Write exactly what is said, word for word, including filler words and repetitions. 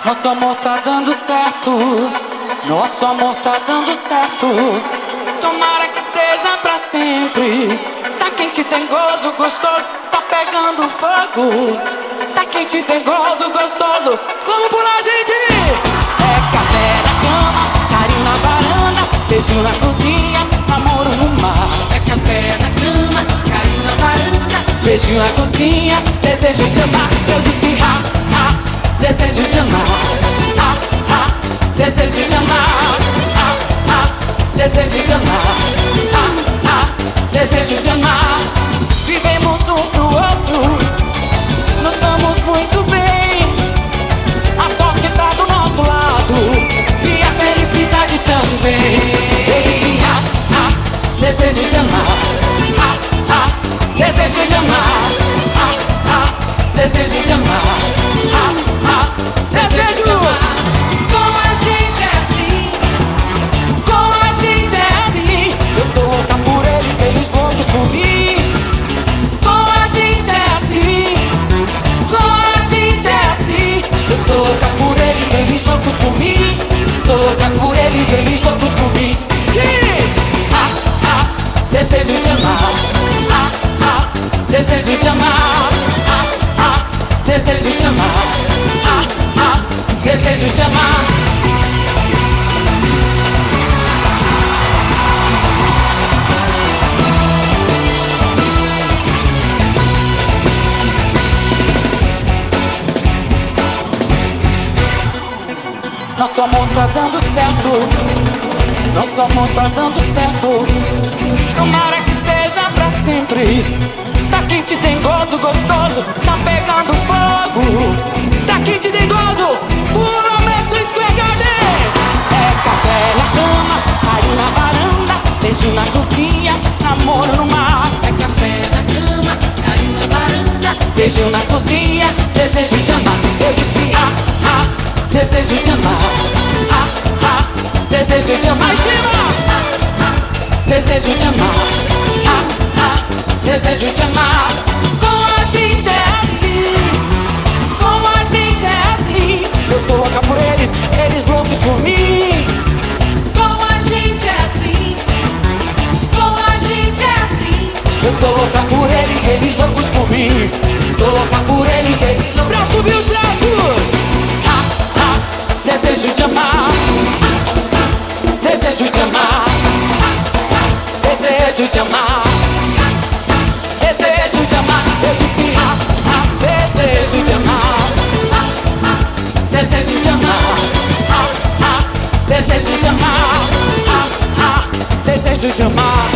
Nosso amor tá dando certo, nosso amor tá dando certo. Tomara que seja pra sempre. Tá quente, tem gozo, gostoso, tá pegando fogo. Tá quente, tem gozo, gostoso, vamos pular, gente! É café na cama, carinho na varanda, beijo na cozinha, namoro no mar. É café na cama, carinho na varanda, beijo na cozinha, desejo de amar. Eu disse ha, ha, desejo de amar. Ha, ha, desejo de amar. Ha, ha, desejo de amar. Ha, ha, desejo de amar. Vivemos um pro outro, nós estamos muito bem. A sorte tá do nosso lado e a felicidade também. Eu disse ha, ha, desejo de amar. Ha, ha, desejo de amar. Ha, ha, desejo de amar. Ha, ha, desejo de amar. com a gente é assim, Com a gente é assim. Eu sou louca por eles, eles loucos por mim. Com a gente é assim, com a gente é assim. Eu sou louca por eles, eles loucos por mim. Sou louca por eles, eles loucos por mim. Diz! Ha, ha, desejo de amar. Ha, ha, desejo de amar. Ha, ha, desejo de amar. Ha, ha, desejo de amar. Nosso amor tá dando certo, nosso amor tá dando certo. Tomara que seja pra sempre. Tá quente, tem gozo, gostoso, tá pegando fogo. Tá quente, tem gozo, puro mexo, escorregadê. É café na cama, carinho na varanda, beijo na cozinha, namoro no mar. é café na cama, carinho na varanda, Beijo na cozinha, desejo de amar. Eu disse ah, ah, desejo de amar. Ah, ah, desejo de amar. Desejo de amar. Ah, ah, desejo de amar. Com a gente é assim, com a gente é assim. Eu sou louca por eles, eles loucos por mim. com a gente é assim, com a gente é assim, Eu sou louca por eles, eles loucos por mim. Sou louca por eles, eles loucos. Pra subir os braços. Ah, ah, desejo de amar. Desejo de amar. Desejo de amar. Desejo de amar. Eu disse ah, ah, desejo de amar. Ah, ah, desejo de amar. Ah, ah, desejo de amar. Ah, ah, desejo de amar.